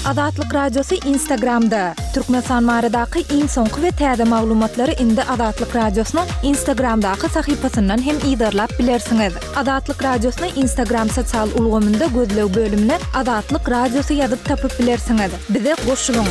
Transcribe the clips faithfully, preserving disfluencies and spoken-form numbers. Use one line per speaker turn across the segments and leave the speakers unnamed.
Azatlyk Radiosu Instagramda. Türkmenistan baradaky iň soňky we täze maglumatlary indi Azatlyk Radiosynyň Instagramdaky sahypasyndan hem ýydarlap bilersiňiz. Azatlyk Radiosyny Instagram sosial ulgamynda gözlew bölümine Azatlyk Radiosu ýazyp tapyp bilersiňiz. Bize goşulyň.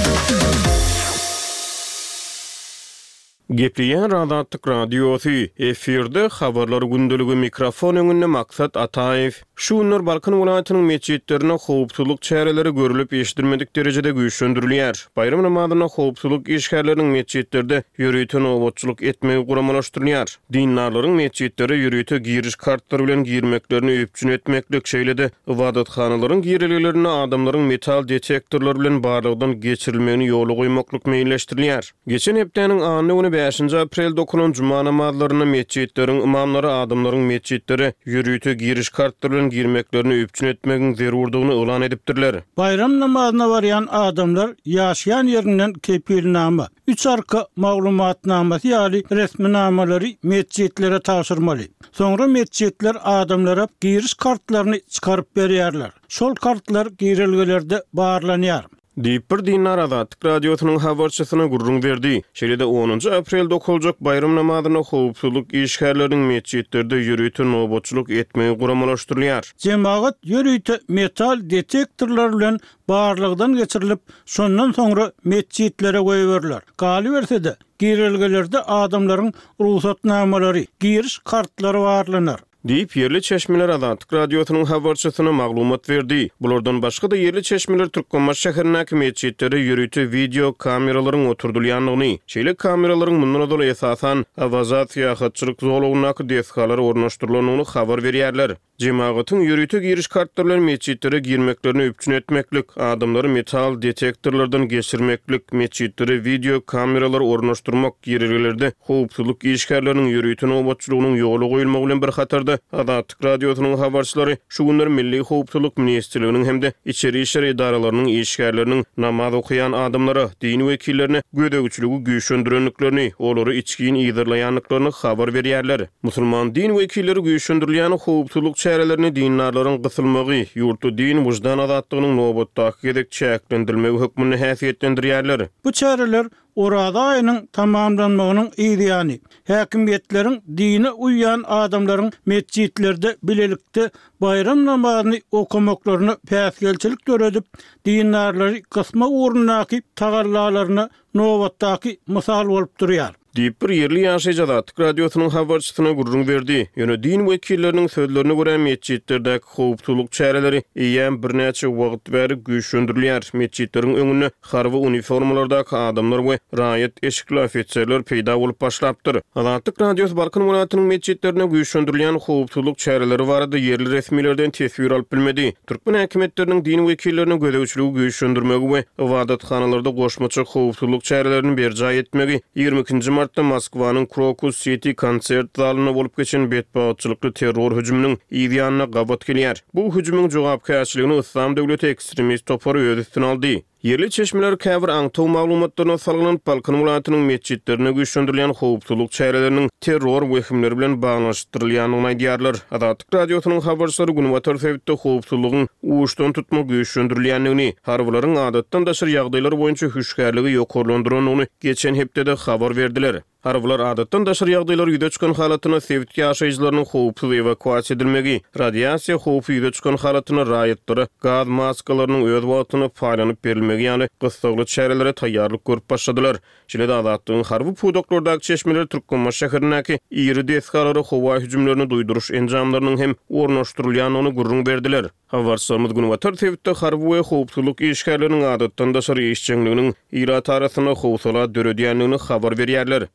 Gepleyen Azatlyk Radiosu efirde habarlar gündüligi mikrofon öňünde maksat Ataev. Şunlar Balkan welaýatynyň meçitlerine howpsuzlyk çäreleri görülüp eşdirmedik derejede güýçlendirilýär. Bayram namazyna howpsuzlyk işgärleriniň meçitlerde ýürüýten obotçuluk etmegi guramalashdyrylýar. Dindarlaryň meçitlere ýürüýte giriş kartlary bilen girmeklerini öpçün etmeklik şeýlede ibadathanalaryň girilgilerini adamlaryň metal detektorlar bilen barlygydan geçirilmegini ýoly goýmaklyk meýilleşdirilýär. Geçen hepdeniň anyny beşinji aprel dokunan cuma namazlaryna meçitleriň imamlary adamlaryň meçitlere ýürüýte giriş kartlary girmeklerini öpçün etmegiň zerurdygyny elan edipdirler.
Bayram namazyna barýan adamlar ýaşaýan ýerinden kepilnama, üç arka maglumatnamasy ýaly resmi namalary meçitlere taşyrmaly. Soňra meçitler adamlara giriş kartlaryny çykaryp berýärler. Şol kartlar girilgelerde barlanýar.
Diýip Dinar Azatlyk Radiosynyň habarçysyna gurrun berdi. Şeýle-de onuncu aprelde okulacak bayram namazyna howpsuzlyk işgärleriniň meçitlerde ýürüýte nobotçuluk etmegi guramalaşdyrylýar.
Jemaat ýürüýte metal detektorlar bilen barlygdan geçirilip, şondan soňra meçitlere goýberler. Galy bersede girilgelerde adamlaryň ruhsatnamalary, giriş kartlary barlanar.
Diýip yerli çeşmeler Azatlyk Radiosynyň habarçysyna maglumat berdi. Bulardan başga da yerli çeşmeler Türkmenbaş şäherindäki meçitlere ýürüýte video kameralaryň oturdylýanlygyny, şeýle kameralaryň mundan dolayy esasan awazat ýa-hatçylyk zolagynaky desgalary ornaşdyrylanyny habar berýärler. Jemaatyn ýürüýte giriş kartlary bilen meçitlere girmeklerini öpçün etmeklik, adamlary metal detektorlardan geçirmeklik, meçitlere video kameralary ornaşdyrmak ýerlerde howpsuzlyk işgärleriniň ýürüýte nobotçulugynyň ýoly goýulmagy bilen bir hatarda Azatlyk Radiosynyň habarçylary şu günler Milli Howpsuzlyk Ministrliginiň hemde içeri işler idaralarynyň işgärleriniň namaz okuyan adamlara, din wekillerine gödegçiligi güýçlendirenliklerini, olary içkiň ýygyrlaýanlyklaryny habar berýärler. Musulman din wekilleri güýçlendirilýän howpsuzlyk çärelerini dindarlaryň gysylmagy, ýurtdy din wujdan azatlygynyň nobotdaky gedek çäklendirilmegi hökmüni häsiýetlendirýärler.
Bu çäreler Orada aýynyň tamamlanmagynyň ýa-ni häkimiýetleriň dine uýan adamlaryň meçitlerde bilelikde bayram namazyny okumaklaryny päsgelçilik göredip, dindarlary gysma ugrundaky tagallalaryny nowatdaky mysal bolup durýar.
Diýip bir yerli ýaşaýjy Azatlyk Radiosynyň habarçysyna gurrun berdi. Ýöne din wekilleriniň sözlerine görä meçitlerdäki howpsuzlyk çäreleri ýa birnäçe wagt bäri güýçlendirilýär. Meçitleriň öňüne harby uniformalardaky adamlar we raýat eşikli ofitserler peýda bolup başlapdyr. Azatlyk Radiosu Balkan welaýatynyň meçitlerine güýçlendirilýän howpsuzlyk çäreleri barada yerli resmilerden tesbir alyp bilmedi. Türkmen häkimetleriniň din wekillerine gödegçiligi güýçlendirmegi we ibadatxanalarda goşmaça howpsuzlyk çärelerini berjaý etmegi ýygrimi ikinji Martda Moskwanyň Krokus City konsert zalyna bolup geçen betbaatçylykly terror hüjüminiň ýa-ni gabat gelýär. Bu hüjümüň jogapkärçiligini Islam döwleti ekstremist topary öz üstüne aldy. Yerli çeşmeler käbir aňtaw maglumatlaryna salgynyp Balkan welaýatynyň meçitlerine güýçlendirilýän howpsuzlyk çäreleriniň terror wehimleri bilen baglanşdyrylýanyny aýdýarlar. Azatlyk Radiosynyň habarçylary günwatar sebäpde howpsuzlygyň uçdan tutma güýçlendirilýänligini, harbylaryň adatdan daşyr ýagdaýlar boýunça hüşgärligi ýokarlandyranyny geçen hepde de habar berdiler. Harbylar adatdan daşyr ýagdaýlar ýüze çykan halatyna sebäpde ýaşaýjylarynyň howpsuz evakuasiýa edilmegi, radiasiýa howpy ýüze çykan halatyna raýatlary, gaz maskalarynyň öz wagtyny faýdalanyp berilmegi ýani gysgaly çärelere taýýarlyk görüp başladylar. Şeýle-de Azatlygyň harby pudoklordaky çeşmeler Türkmenbaş şäherindäki ýeri desgalary howa hüjümlerini duýduruş enjamlarynyň hem ornaşdyrylýanyny gurrun berdiler. Habarçylarymyz günwatar sebäpde harby we howpsuzlyk işgärleriniň adatdan daşyr işçiliginiň ýyrat arasyna howsala döredýänligini habar berýärler.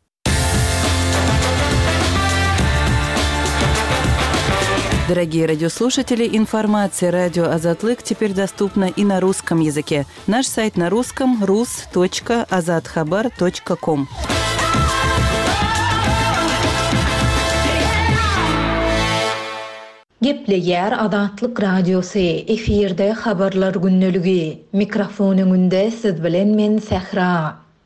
Дорогие радиослушатели, информация радио «Азатлык» теперь доступна и на русском языке. Наш сайт на русском – рус точка азатхабар точка ком.
Gepleýär Azatlyk Radiosu efirde habarlar günneligi. Mikrofon öňünde siz bilen men Sehra.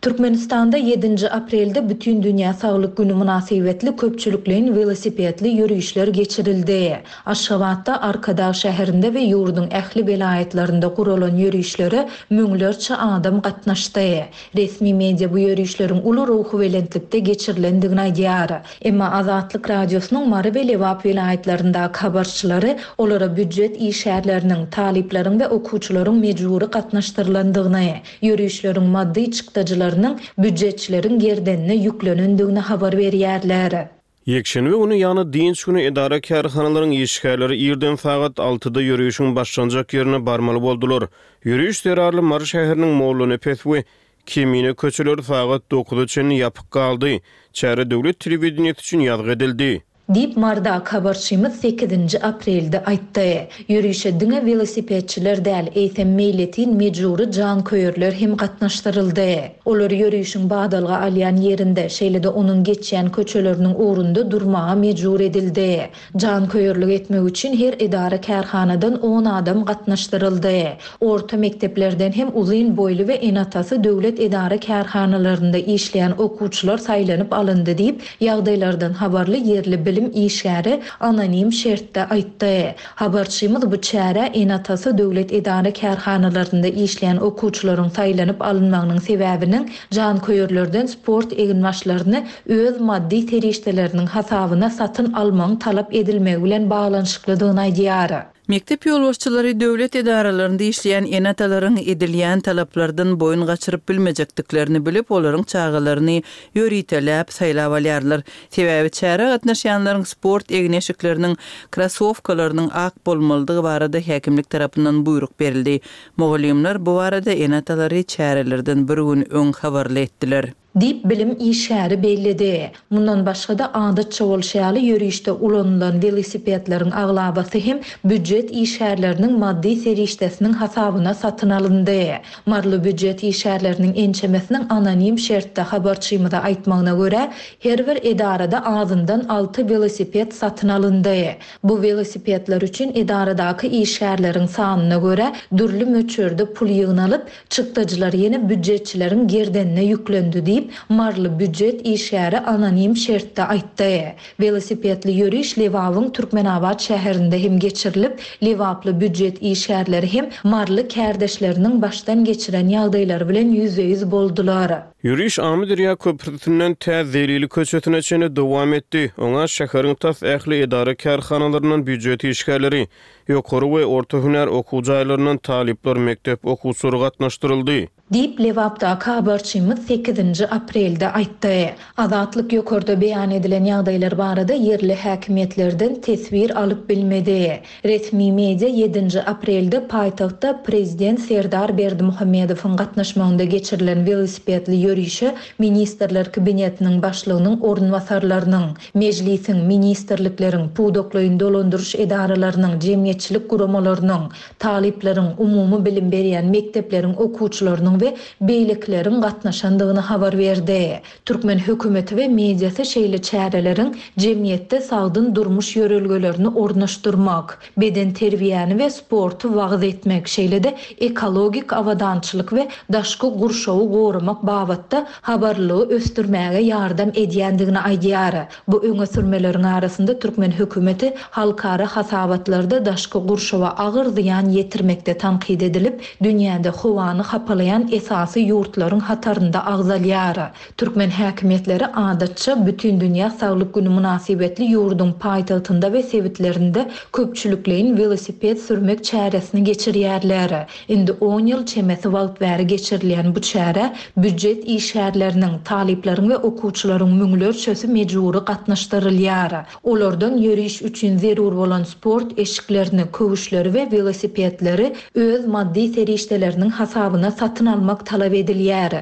Türkmenistanda yedinji aprelde bütün Dünya Sağlık Günü münasibetli köpçülüklerin velosipedli yürüyüşler geçirildi. Aşgabatda, Arkadağ şäherinde we ýurdun ähli velayetlerinde gurulan yürüyüşlere müňlerçe adam gatnaşdy. Resmi media bu yürüyüşlerin uly ruhy welentlikde geçirilendigini aýdýar. Emma Azatlyk radiosynyň Mary we Lewap velayetlerinde habarçylary olara büdjet işärleriniň, taliplerin we okuwçylaryň mejburi gatnaşdyrylandygyny, yürüyüşleriň maddi çykdyjylarynyň büdjetçilerin gerdenine yüklenendigini habar berýärler.
Yekşenbe günü ýany dinç günü edara kärhanalaryň işgärleri ýerden sagat altıda yürüýüşiň başlanjak ýerine barmaly boldular. Yürüýüş derarly Mary şäheriniň Mowlany Petwe Kemine köçeler sagat dokuza çenli ýapyk galdy. Çäre döwlet telewizionyasy üçin ýazgy edildi.
Dip Marda habarçymyz sekizinji aprelde aýtdy. Yürüýüşe diňe velosipedçiler däl, eýsem meýletin mejburi jan köýerler hem gatnaşdyryldy. Olar yürüýüşiň bagdalga alýan ýerinde, şeýle-de onuň geçýän köçeleriniň uğrunda durmaga mejbur edildi. Jan köýerlik etmek üçin her edara kärhanadan on adam gatnaşdyryldy. Orta mekteplerden hem uzyn boýly we enatası döwlet edara kärhanalarynda işleýän okuwçylar saýlanyp alyndy diýip ýagdaýlardan habarly ýerli bilim işgäri anonim şertde aýtdy. Habarçymyz bu çäre enatası döwlet edara kärhanalarynda işleýän okuwçylaryň saýlanyp alynmagynyň sebäbiniň jan köýerlerden sport eginmaşlaryny öz maddi terişdeleriniň hasabyna satyn almaň talap edilmegi bilen baglanyşyklydygyny aýdýar.
Mektep ýolbaşçylary döwlet edaralarynda işleýän enatalaryň edilýän talaplardan boyun gaçyryp bilmejekdiklerini bilip, olaryň çağalaryny ýöriýteläp saýlap alýarlar. Sebäbi çäre gatnaşýanlaryň sport egneşikleriniň krasowkalarynyň ak bolmalydygy barada häkimlik tarapyndan buyruk berildi. Mogalyumlar bu barada enatalary çärelerden bir gün öň habarly etdiler.
Dip bilim işgäri bellidi. Mundan başga da adatça bolşaly yürüýüşde ulanylan velosipedleriň aglabasy hem büdjet işgärleriniň maddi serişdesiniň hasabyna satyn alyndy. Marly büdjet işgärleriniň ençemesiniň anonim şertde habarçymyza aýtmagyna görä, her bir edarada azyndan altı velosiped satyn alyndy. Bu velosipedler üçin edaradaky işgärleriň sanyna görä dürli möçürde pul ýygnalyp, çykdyjylar ýene büdjetçileriň gerdenine ýüklendi diýip marly büdjet işgäri anonim şertde aýtdy. Velosipedli yürüýüş Lewawyň Türkmenabad şäherinde hem geçirilip, Lewaply büdjet işgärleri hem marly kärdeşleriniň başdan geçiren ýagdaýlar bilen yüzde-yüz boldular.
Yürüýüş Amidiriýa köprüsünden Täzelili köçetine çene dowam etdi. Oňa şäheriň tas ähli edara kärhanalarynyň büdjet işgärleri, ýokary we orta hüner okuwjaýlaryndan talipler mektep okuwçylary gatnaşdyryldy.
Dip Lewapda habarçymyz sekizinji aprelde aýtdy. Azatlyk ýokarda beýan edilen ýagdaýlar barada yerli häkimetlerden tesbir alyp bilmedi. Resmi media yedinji aprelde paýtagtda prezident Serdar Berdimuhammedowyň gatnaşmagynda geçirilen velosipedli yürüýüşe ministrler kabinetiniň başlygynyň ornwasarlarynyň, mejlisiň, ministrlikleriň, pudoklaryň dolandyryş edaralarynyň, jemgyýetçilik guramalarynyň, talipleriň, umumy bilim berýän mektepleriň okuwçylarynyň we beýlekleriň gatnaşandygyny habar berdi. Türkmen hökümeti we mediasy şeýle çäreleriň jemgyýetde sagdyn durmuş ýörelgelerini ornaşdyrmak, beden terbiýany we sporty wagt etmek, şeýle-de ekologik awadançylyk we daşky gurşawy goramak babatda habarlygy östürmäge ýardam edýändigini aýdýar. Bu öňe sürmeleriň arasynda Türkmen hökümeti halkara hasabatlarda daşky gurşawa agyr ziýan ýetirmekde tanqid edilip, dünýäde howany hapalayan esasy ýurtlaryň hatarynda agzalýar. Türkmen häkimetleri adatça bütün Dünya Sağlyk Günü münasibetli ýurdun paýtagtynda we sebitlerinde köpçülüklerin velosiped sürmek çäresini geçirýärler. Indi on ýyl çemesi wagt bäri geçirilýän bu çäre büdjet işgärleriniň, talipleriň we okuwçylaryň müňlerçesi mejburi gatnaşdyrylýar. Olardan yürüýüş üçin zerur bolan sport eşiklerini, köwüşleri we velosipedleri öz maddi serişdeleriniň hasabyna satyn almak talap edilýär.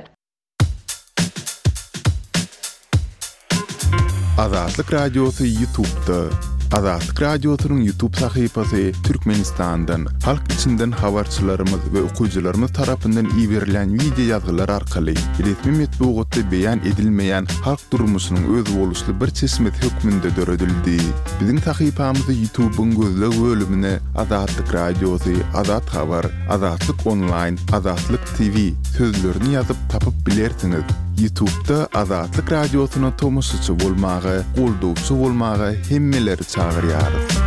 Azatlyk radiosu YouTube'da Azatlyk Radiosynyň YouTube sahypasy Türkmenistandan, halk içinden habarçylarymyz we okuwçylarymyz tarapyndan iýerilen video ýazgylar arkaly resmi metbuatda beýan edilmeýän halk durmuşynyň öz boluşly bir çeşmet hökmünde döredildi. Biziň sahypamyzy YouTube'un gözleg bölümine Azatlyk Radiosy, Azat Habar, Azatlyk Online, Azatlyk T V sözlerini ýazyp tapyp bilersiňiz. YouTube'da Azatlyk Radiosyna tomoşçy bolmagy, goldowçy bolmagy hemmeleri çağırýar.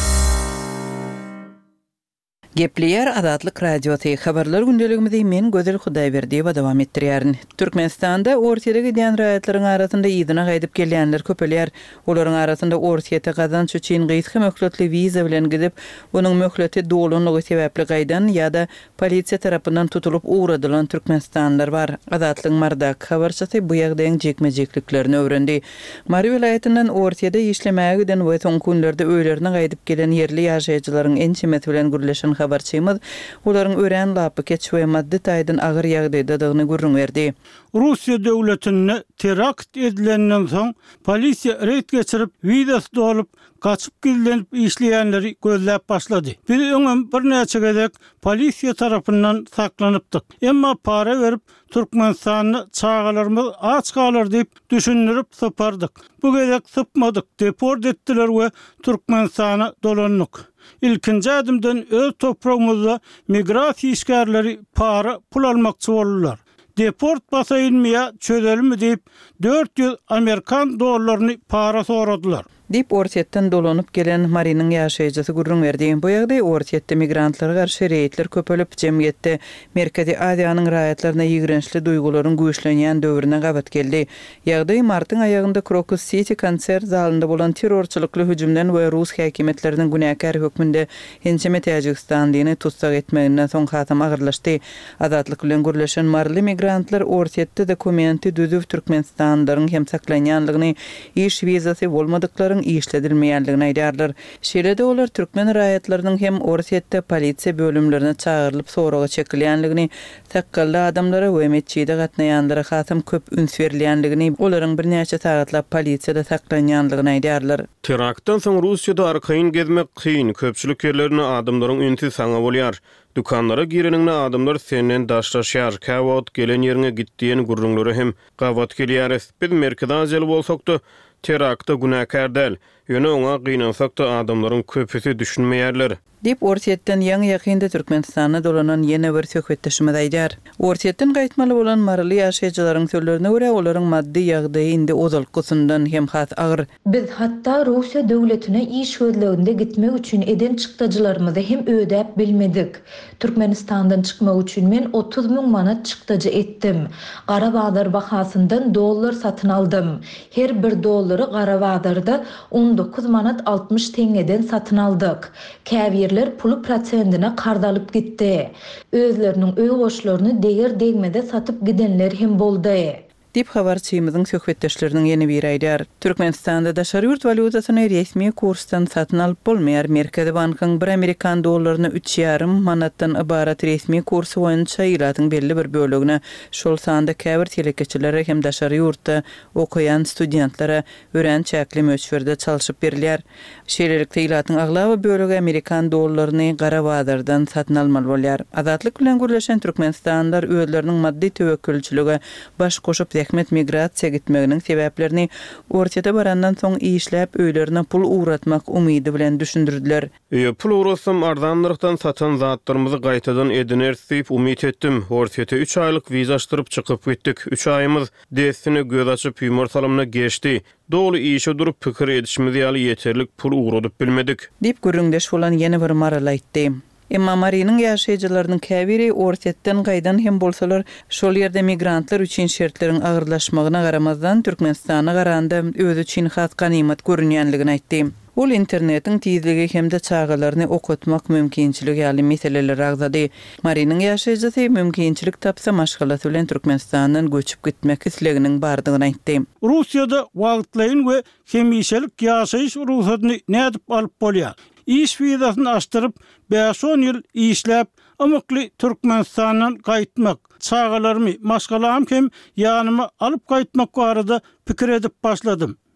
Gepleyer Azatlyk Radiosyny habarlar gündeligimizde men Gözel Hudaýberdiýewa dowam etdirýärin. Türkmenistanda ortaýa giden raýatlaryň arasynda ýygyna gaýdyp gelýänler köpelýär. Olaryň arasynda ortaýa gazanç üçin gyýsky möhletli wiza bilen gidip, onuň möhleti dolanlygy sebäpli gaýdan ýa-da polisiýa tarapyndan tutulup uğradylan türkmenistanlar bar. Azatlyk Mardak habarçysy bu ýagdaýyň jekmejekliklerini öwrendi. Mary vilayetinden ortaýada işlemäge giden we soň günlerde öýlerine gaýdyp gelen yerli ýaşaýjylaryň ençemet bilen gürleşen habarçymyz olaryň ören lapy keçwe maddi taýdan agyr ýagdaýdadygyny görüň berdi.
Russiýa döwletine terakt edilenden soň polisiýa reýd geçirip wizasy dolup gaçyp gidilenip işleýänleri gözläp başlady. Biz öňem bir näçe gezek polisiýa tarapyndan saklanypdyk. Emma para berip Türkmenistanyny çağalarymyz aç galar diýip düşündirip sypardyk. Bu gezek sypmadyk, deport etdiler we Türkmenistana dolandyk. İlkinji adımdan öz toprağımızda migrasiýa işgärleri para pul almakçy boldular. Deport basaýynmaya çözelmi diýip dört yüz Amerikan dollaryny para soradylar.
Dip ortaýatdan dolanyp gelen Marynyň ýaşaýjysy gurrun berdi. Bu ýagdaý ortaýatda migrantlara garşy reýtler köpelip jemgyýetde Merkezi Aziýanyň raýatlaryna ýigrençli duýgularyň güýçlenýän döwrüne gabat geldi. Ýagdaý martyň aýagynda Crocus City konsert zalynda bolan terrorçylykly hüjümden we Rus häkimetleriniň günäkär hökmünde ençeme Täjikistanyny tutsak etmeginden soň hatam agyrlaşdy. Azatlyk bilen gürleşen marly migrantlar ortaýatda dokumenti düzüp Türkmenistanlaryň hem saklanýanlygyny, iş wizasy bolmadyklaryň işledilmeýänligini aýdarlar. Şeýlede olar türkmen raýatlarynyň hem ortaýatda polisiýa bölümlerine çağırılıp soraga çekilýänligini, takgally adamlara we meçhide gatnaýanlara hasam köp üns berilýänligini, olaryň bir näçe sagatlap polisiýada saklanýanlygyny aýdarlar.
Teraktdan soň Russiýada arkaýyn gezmek kyn, köpçülik ýerlerine adamlaryň ünsi saňa bolýar. Dukanlara gireninde adamlar senden daşlaşýar, käwat gelen ýerine gitdiýen gurrunlary hem gawat gelýär. Biz Merkezi Aziýaly bolsakda terakta günäkär däl. Ýöne oňa gynansak da adamlaryň köpüsi düşünmeýärler.
Dip ortaýatdan ýaňy ýakynda Türkmenistana dolanan ýene bir söhbetdeşime aýdar. Ortaýatdan gaýtmaly bolan marly ýaşaýjylaryň sözlerine görä olaryň maddi ýagdaýy indi ozalkysyndan hem hat agyr.
Biz hatda Russiýa döwletine iş gözleginde gitmek üçin eden çykdajylarymyzy hem ödäp bilmedik. Türkmenistandan çykmak üçin men otuz miň manat çykdaja etdim. Garabadar bahasyndan dollar satyn aldym. Her bir dollary Garabadarda on dokuz manat altmış teňeden satyn aldyk. Käbir pulu prosentine kardalyp gitdi. Özleriniň öý goşlaryny deger degmede satyp gidenler hem boldy.
Dip habarçymyzyň söhbetdeşleriniň ýene bir aýdar. Türkmenistanda daşary ýurt valutasyny resmi kursdan satyn alyp bolmaýar. Merkezi bankyň bir Amerikan dollaryny üç ýarym manatdan ibarat resmi kursy boýunça ýylatyň belli bir bölegine şol sanda käbir telekeçilere hem daşary ýurtda okuyan studentlara ören çäkli möçberde çalyşyp berilýär. Şeýlelikde ýylatyň aglaby bölegi Amerikan dollaryny Garabadardan satyn almaly bolýar. Azatlyk bilen gürleşen Türkmenistanlar özleriniň maddi töwekkülçiligi baş goşup zähmet migrasiýa gitmeginiň sebäplerini ortaýada barandan soň işläp öýlerine pul uğratmak umydy bilen düşündirdiler.
E, pul uğratsam ardanlykdan satan zatlarymyzy gaýtadan ediner diýip umyt etdim. Ortaýada üç aýlyk wiza açdyryp çykyp gitdik. üç aýymyz destini göz açyp ýumar salymyna geçdi. Dogly işe durup pikir edişimiz ýaly ýeterlik pul uğradyp bilmedik.
Dip görüňdeş bolan ýene bir maraly aýtdy. Emma Marynyň ýaşaýjylarynyň käbiri ortaýatdan gaýdan hem bolsalar şol ýerde migrantlar üçin şertleriň agyrlaşmagyna garamazdan Türkmenistana garanda özü üçin hat ganymat görünýänligini aýtdy. Ol internetiň tizligi hemde çağalaryny okutmak mümkinçiligi ýaly meseleler agzady. Marynyň ýaşaýjysy mümkinçilik tapsa maşgalasy bilen Türkmenistandan göçüp gitmek isleginiň bardygyny aýtdy.
Russiýada wagtlaýyn we hemişelik ýaşaýyş ruhsatyny nädip alyp bolýar. İş wizasyny açdyryp beş on ýyl işläp ömükli Türkmenistandan gaýtmak, çağalarmy maşgalam hem ýanyma alyp gaýtmak barada pikir edip başladym.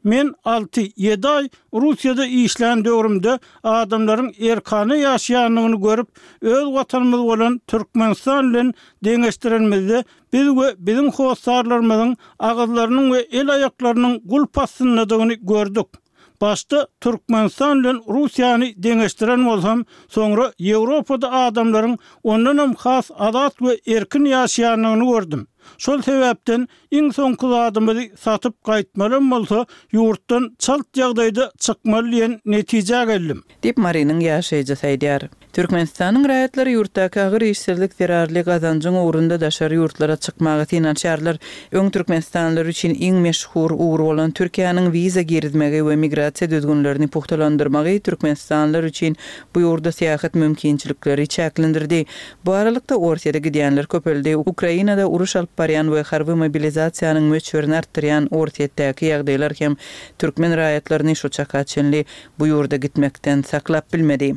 Men altı ýedi ay Russiýada işlän döwrümde adamlaryň erkany ýaşaýanyny görüp, öz watanymyz bolan Türkmenistan bilen deňeşdirilmede biz we bizim howsarlarymyzyň agyzlarynyň we el aýaklarynyň gulpasynydygyny gördük. Başta Türkmenistan bilen Russiýany deňeşdiren bolsam, soňra Ýewropada adamlaryň ondan hem has adat we erkin ýaşaýanyny gördüm. Şol sebäpden iň soňky adamy satyp gaýtmalym bolsa, ýurtdan çalt ýagdaýda çykmaly diýen netije geldim.
Dip Marinin ýaşaýjy saýdýar. Türkmenistanyň raýatlary ýurtdaky agyr işsizlik zerarly gazanjyň ugrunda daşary ýurtlara çykmagy tinançarlar. Öň Türkmenistanlylar üçin iň meşhur ugur bolan Türkiýanyň wiza girizmegi we migrasiýa düzgünlerini puhtalandyrmagy Türkmenistanlylar üçin bu ýurda seýahat mümkinçilikleri çäklendirdi. Bu aralykda Orsiýada gidýänler köpeldi. Ukrainada uruş alyp barýan we harby mobilizatsiýanyň möçberini artdyrýan Orsiýetdäki ýagdaýlar hem türkmen raýatlaryny şu çaka çenli bu ýurda gitmekden saklap bilmedi.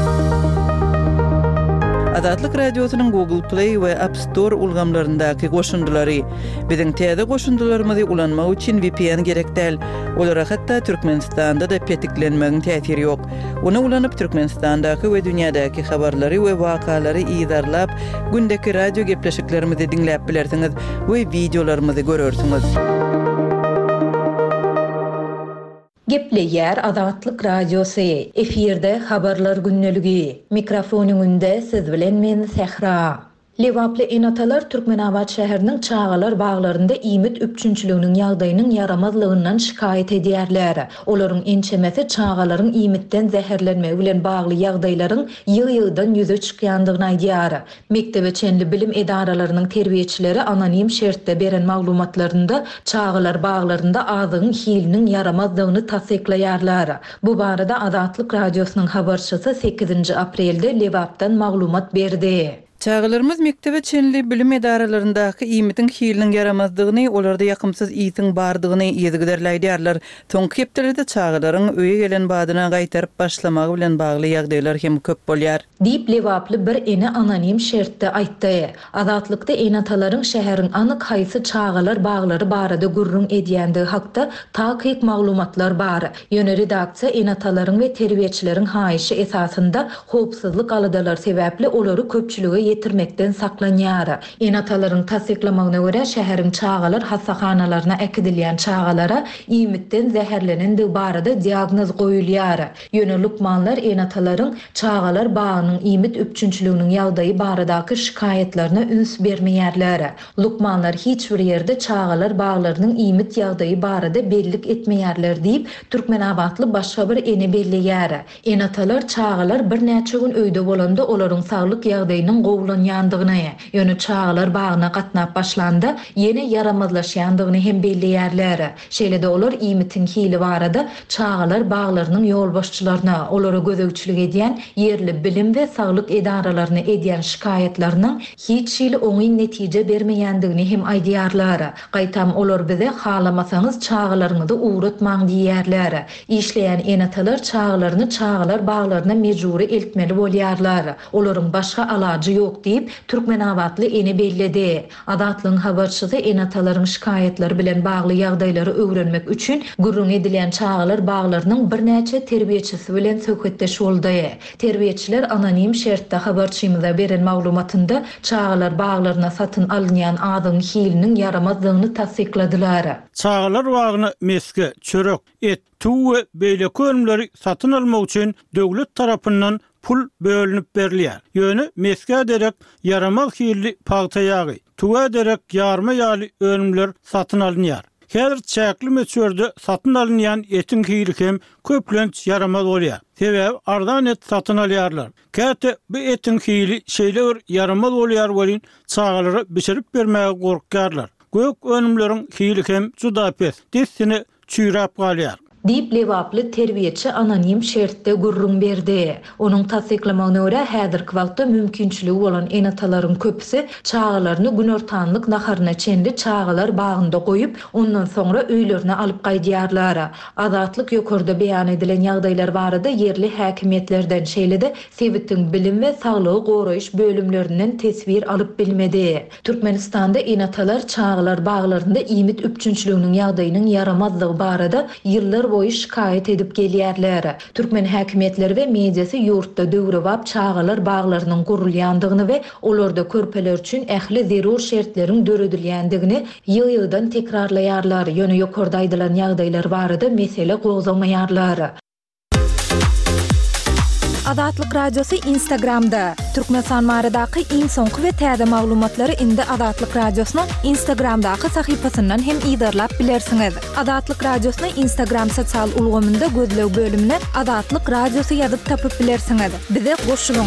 Adatlyk radiosynyň Google Play we App Store ulgamlaryndaky goşundulary biziň täze goşundularymyzy ulanmak üçin V P N gerek däl. Olara hatda Türkmenistanda da petiklenmegiň täsiri ýok. Onu ulanyp Türkmenistandaky we dünýädäki habarlary we wakalary ýydarlap, gündäki radio gepleşiklerimizi diňläp bilersiňiz we videolarymyzy görersiňiz.
Gepleýär Adatlyk radiosy. Efirde habarlar günneligi. Mikrofonyň önünde siz bilen men Sehra. Lewaply enatalar Türkmenabad şäheriniň çağalar baglarynda iýmit üpçünçiliginiň ýagdaýynyň yaramazlygyndan şikaýet edýärler. Olaryň ençemesi çağalaryň iýmitden zäherlenmegi bilen bagly ýagdaýlaryň ýygy-ýygydan ýüze çykýandygyny aýdýar. Mektebe çenli bilim edaralarynyň terbiýeçileri anonim şertde beren maglumatlarynda çağalar baglarynda azyň hiliniň yaramazlygyny tasdiklaýarlar. Bu barada Adatlyk radiosynyň habarçysy sekizinji aprelde Lewapdan maglumat berdi.
Çağalarymyz mektebe çenli bilim edaralaryndaky iýmitiň hiliniň yaramazdygyny, olarda ýakymsyz iýtiň bardygyny ýezgiderläýärler. Soňky hepdelerde çağalaryň öýe gelen badyna gaýtaryp başlamagy bilen bagly ýagdaýlar hem köp bolýar.
Diýip Lewaply bir ene anonim şertde aýtdy. Adatlykda enatalaryň şäheriň anyk haýsy çağalar baglary barada gurrun edýändigi hakda takyk maglumatlar bar. Ýöne redaksiýa enatalaryň we terbiýeçileriň haýyşy esasynda howpsuzlyk aladalar sebäpli olary köpçüligi yetirmekden saklanýar. Enatalaryň tasdiklamagyna görä şäheriň çağalar hassahanalarına ekidilýän çağalara iýmitden zäherlenendigi barada diagnoz goýulýar. Ýöne lukmanlar enatalaryň çağalar bagynyň iýmit üpçünçiliginiň ýagdaýy baradaky şikaýetlerine üns bermeýärler. Lukmanlar hiç bir ýerde çağalar baglarynyň iýmit ýagdaýy barada bellik etmeýärler diýip Türkmenabadly başga bir ene belleýär. Enatalar çağalar bir näçe gün öýde bolanda olaryň saglyk ýagdaýynyň gowlanýandygyny, ýöne çağalar bagyna gatnap başlanda ýene yaramazlaşýandygyny hem belleýärler. Şeýle-de olar iýmitiň hili barada çağalar baglarynyň ýolbaşçylaryna, olara gözegçilik edýän yerli bilim we saglyk edaralaryna edýän şikaýetleriniň hiç hili oňy netije bermeýändigini hem aýdýarlar. Gaýtam olar bize halamasaňyz çağalaryňyzy uğratmaň diýýärler. İşleýän enatalar çağalaryny çağalar baglaryna mejburi eltmeli bolýarlar. Olaryň başga alajy ýok diýip Türkmenabadly ene belledi. Adatlyň habarçysy enatalaryň şikaýetleri bilen bagly ýagdaýlary öwrenmek üçin gurrun edilýän çağalar baglarynyň bir näçe terbiýeçisi bilen söhbetdeş boldy. Terbiýeçiler anonim şertde habarçymyza beren maglumatynda çağalar baglaryna satyn alynýan adyň hiliniň yaramazlygyny tasdikladylar.
Çağalar bagyny meske, çörek, et, tuw we beýle körümleri satyn almak üçin döwlet tarapyndan pul bölünüp berilýär. Ýöne meske derek yaramaz hilli paýta ýagy, tuwa derek ýarma ýaly önümler satyn alynýar. Häzir çäkli meçörde satyn alynýan etiň hili hem köplenç yaramaz bolýar. Sebäbi ardan et satyn alýarlar. Käte bu etiň hili şeýle yaramaz bolýar bolýan çağalary biçirip bermäge gorkýarlar. Gök önümleriň hili hem juda pes, dissini çüýräp galýar.
Dip lewaply terbiýetçi anonim şertde gurrun berdi. Onuň tasdiklamagyna görä häzirki wagtda mümkinçiligi bolan enatalaryň köpüsi çağalaryny gün ortanlyk naharyna çenli çağalar bagynda goýup, ondan soňra öýlerine alyp gaýdýarlar. Azatlyk ýokarda beýan edilen ýagdaýlar barada yerli häkimetlerden şeýlede Sebitiň bilim we saglygy goraýyş bölümlerinden tesbir alyp bilmedi. Türkmenistanda enatalar çağalar baglarynda imit üpçünçliginiň ýagdaýynyň yaramazlygy barada ýyllar boyu şikayet edip gelýärler. Türkmen häkimetleri we mediasy ýurtda döwrewap çağalar baglarynyň gurulýandygyny we olarda körpeler üçin ähli zerur şertleriň döredilýändigini ýyl-ýyldan tekrarlaýarlar. Ýöne ýokarda aýdylan ýagdaýlar barada mesele gowzamaýarlar. Azatlyk radiosu Instagramda. Türkmenistan maradaky iň soňky we täze maglumatlary indi Azatlyk radiosynyň Instagramdaky sahypasyndan hem ýydarlap bilersiňiz. Azatlyk radiosyny Instagram sosial ulgamynda gözlew bölümine Azatlyk radiosu ýazyp tapyp bilersiňiz. Bize goşulyň.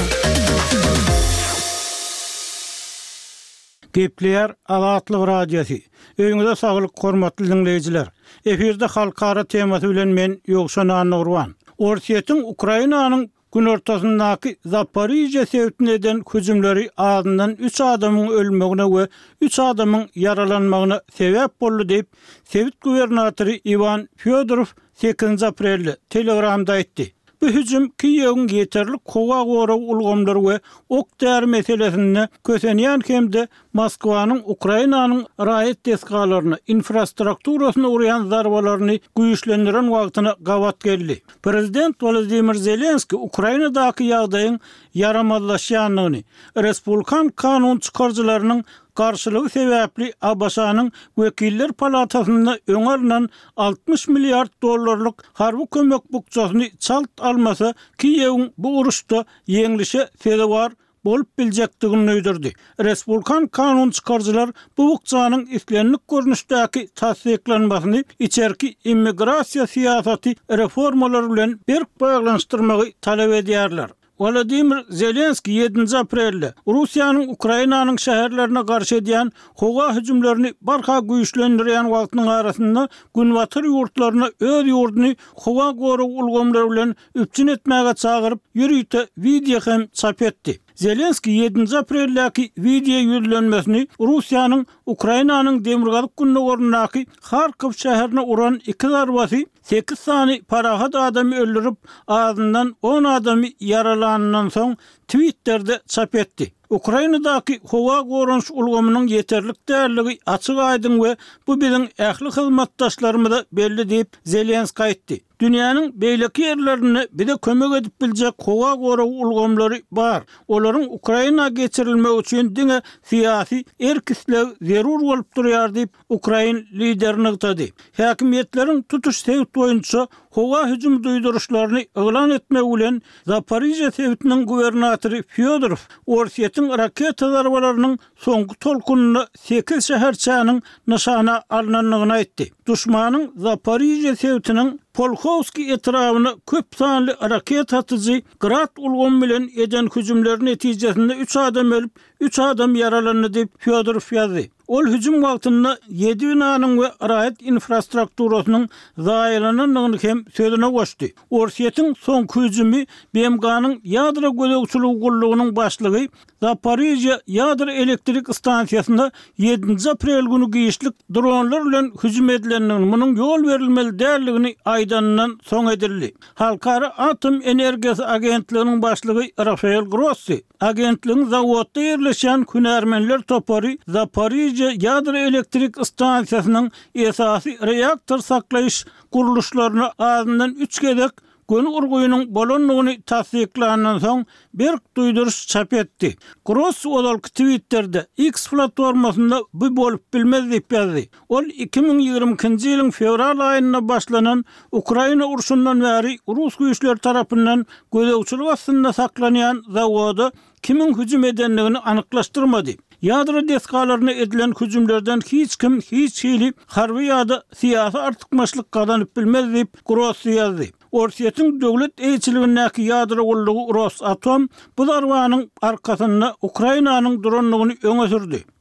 Gepler Azatlyk radiosu. Öňüňizde saglyk hormatly dinleýijiler. Eferde halkara temasy bilen men Ýogşan Anurwan. Orsiýetiň Ukrainanyň gün ortasyndaky Zaporizhia sewtine eden hüjümleri ardyndan üç adamyň ölmegine we üç adamyň yaralanmagyna sebäp boldy diýip Sewit gubernatory Ivan Fyodorov sekinji aprelde Telegramda aýtdy. Bu hüjüm Kiýewiň ýeterli kowa gora ulgamlary we okdar meselesini kösenýän hemde Moskwanyň Ukrainanyň raýat deskalaryny, infrastrukturasyny urýan zarbalaryny güýçlendiren wagtyna gawat geldi. Prezident Volodymyr Zelenski Ukrainadaky ýagdaýyň yaramazlaşýanlygyny, Respublikan kanun çykarjylarynyň karşılığı sebäpli Abaşanyň Wekiller Palatasynda öňerlen altmış milliard dollarlyk harby kömek bukçasyny çalt almasa Kiýewiň bu uruşda ýeňlişe sebäp bolup biljekdigini öýdirdi. Respublikan kanun çykarjylar bu bukçanyň islenlik görnüşdäki tasdiklanmasyny içerki immigrasiýa siýasaty reformalary bilen berk baglanyşdyrmagy talap edýärler. Volodymyr Zelenski ýedinji aprelde Russiýanyň Ukrainanyň şäherlerine garşy edýän howa hüjümlerini barha güýçlendirýän wagtynyň arasynda günwatyr ýurtlaryna öz ýurduny howa goru ulgamlary bilen üpçün etmäge çagyryp ýürüýte video hem çap etdi. Zelenski ýedinji apreldäki video ýüzlenmesini Russiýanyň Ukrainanyň demirgalyk gününe Kharkiv şäherine uran iki zarbasy sekiz sany parahat adamy öldürüp ağzından on adamy yaralanandan soň Twitter'de çap etdi. Ukrainadaky howa goranç ulgamynyň ýeterlik därligi açyk aýdyn we bu biziň ähli hyzmatdaşlarymyza belli diýip Zelenski aýtdy. Dünýäniň beýleki ýerlerine bize kömek edip biljek howa gora ulgamlary bar. Olaryň Ukraina geçirilmegi üçin diňe siýasy erkisler zerur bolup durýar diýip Ukrain liderini ýetdi. Häkimetleriň tutuş sewt boýunça howa hüjüm duýduruşlaryny elan etmek bilen Zaporizhia sewtiniň gubernatory Fyodorov Orsiýetiň raketa zarbalarynyň soňky tolkunyny sekiz şäherçäniň nyşana alnanlygyny aýtdy. Duşmanyň Zaporizhia sewtiniň Polkovski etrawyny köp sanly raket atyjy Grad ulgamy bilen eden hüjümlerin netijesinde üç adam ölüp üç adam yaralandy diýip Fyodorov ýazdy. Ol hüjüm wagtynda ýedi binanyň we raýat infrastrukturasynyň zaýalanynyny hem sözüne goşdy. Orsiýetiň soňky hüjümi B M G'nyň ýadra gözegçiligi gullugynyň başlygy Zaporizhia ýadra elektrik stansiýasynda ýedinji aprel günü giýişlik dronlar bilen hüjüm edilendigini, munyň ýol berilmeli därligini aýdanyndan soň edildi. Halkara Atom Energiýasy Agentliginiň başlygy Rafael Grossi agentligiň zawodda ýerleşen hünärmenler topary Zaporizhia ýadra elektrik stansiýasynyň esasy reaktor saklaýyş guruluşlaryny azyndan üç gezek gün urguýunyň bolanlygyny tasdiklanandan soň berk duýduruş çap etdi. Gross olalky Twitter'de X platformasynda bu bolup bilmez diýip ýazdy. Ol iki ming ýigrimkinji ýylyň fevral aýyna başlanan Ukraina uruşundan bäri Rus güýçleri tarapyndan gözegçilik astynda saklanýan zawoda kimin hüjüm edenligini anyklaşdyrmady. Ýadra deskalaryna edilen hüjümlerden hiç kim hiç hili harby ýa-da siýasy artykmaçlyk gazanyp bilmez diýip Gross ýazdy. Orsiýetiň döwlet eýçiligindäki ýadra gullugy Rosatom bu zarwanyň arkasynda Ukrainanyň dronlugyny öňe sürdi.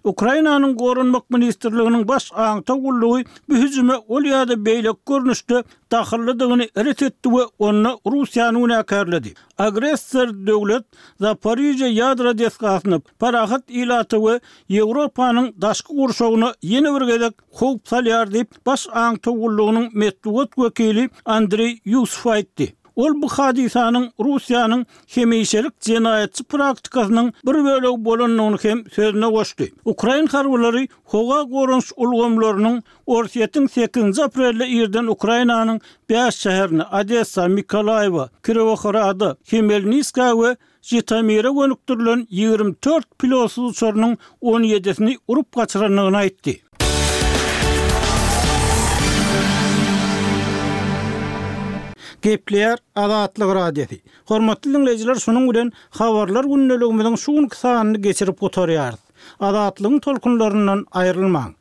Ukrainanyň Gorunmak Ministrliginiň baş aňta gullugy bu hüjüme ol ýa-da beýlek görnüşde dahillidigini eret etdi we onu Russiýany näkärledi. Agressor döwlet Zaporizhia ýadro deskasyny parahat ilaty we Ýewropanyň daşky gurşagyna ýene bir gezek howp salýar diýip baş aňta gullugynyň medeniýet wekili Andrey Yusuf aýtdy. Ol bu hadisanyň Russiýanyň hemişelik jenaýatçy praktikasynyň bir bölegi bolanyny hem sözüne goşdy. Ukraina harbylary howa gorunç ulgamlarynyň orsiýetiň sekizinji aprelde ýerden Ukrainanyň beş şäherini Odessa, Mikolaýew, Kirovohrad, Khmelnytska we Jitomira gönüktirilen ýigirmi dört pilotsuz uçarynyň on ýedisini urup gaçyranlygyny aýtdy. Gepler Azatlyk radiosi. Hormatly dinleyijiler, şonuň bilen habarlar günneligimiziň şuň kysanyny geçirip gotarýarys. Azatlygyň tolkunlaryndan aýrylmaň.